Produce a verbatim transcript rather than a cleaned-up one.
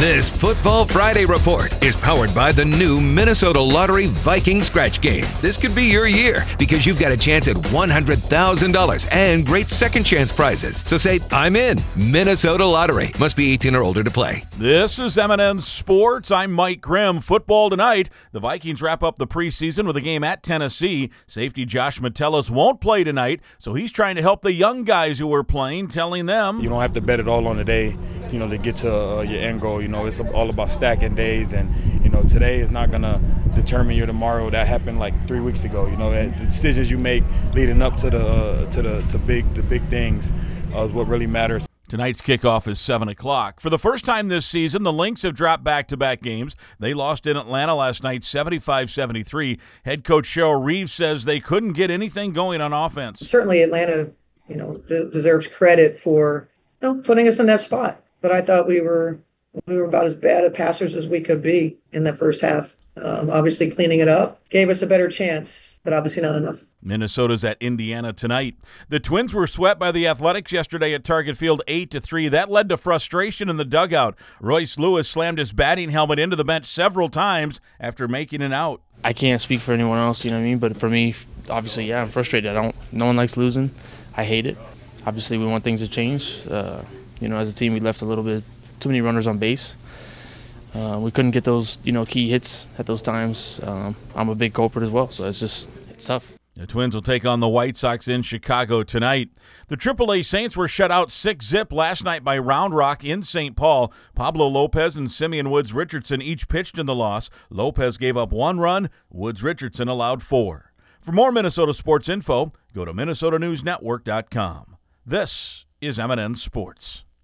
This Football Friday report is powered by the new Minnesota Lottery Viking Scratch Game. This could be your year because you've got a chance at one hundred thousand dollars and great second chance prizes. So say, I'm in. Minnesota Lottery. Must be eighteen or older to play. This is M and N Sports. I'm Mike Grimm. Football tonight. The Vikings wrap up the preseason with a game at Tennessee. Safety Josh Metellus won't play tonight, so he's trying to help the young guys who are playing, telling them, you don't have to bet it all on the day, you know, to get to uh, your end goal. You know, it's all about stacking days, and, you know, today is not going to determine your tomorrow. That happened like three weeks ago. You know, the decisions you make leading up to the uh, to the to big the big things uh, is what really matters. Tonight's kickoff is seven o'clock. For the first time this season, the Lynx have dropped back-to-back games. They lost in Atlanta last night, seventy-five seventy-three. Head coach Cheryl Reeves says they couldn't get anything going on offense. Certainly Atlanta, you know, de- deserves credit for, you know, putting us in that spot. But I thought we were we were about as bad at passers as we could be in that first half. Um, obviously cleaning it up gave us a better chance, but obviously not enough. Minnesota's at Indiana tonight. The Twins were swept by the Athletics yesterday at Target Field eight to three. That led to frustration in the dugout. Royce Lewis slammed his batting helmet into the bench several times after making an out. I can't speak for anyone else, you know what I mean? But for me, obviously, yeah, I'm frustrated. I don't. No one likes losing. I hate it. Obviously, we want things to change. Uh, you know, as a team, we left a little bit too many runners on base. Uh, we couldn't get those, you know, key hits at those times. Um, I'm a big culprit as well, so it's just it's tough. The Twins will take on the White Sox in Chicago tonight. The triple A Saints were shut out six zip last night by Round Rock in Saint Paul. Pablo Lopez and Simeon Woods-Richardson each pitched in the loss. Lopez gave up one run. Woods-Richardson allowed four. For more Minnesota sports info, go to Minnesota News Network dot com. This is M and N Sports.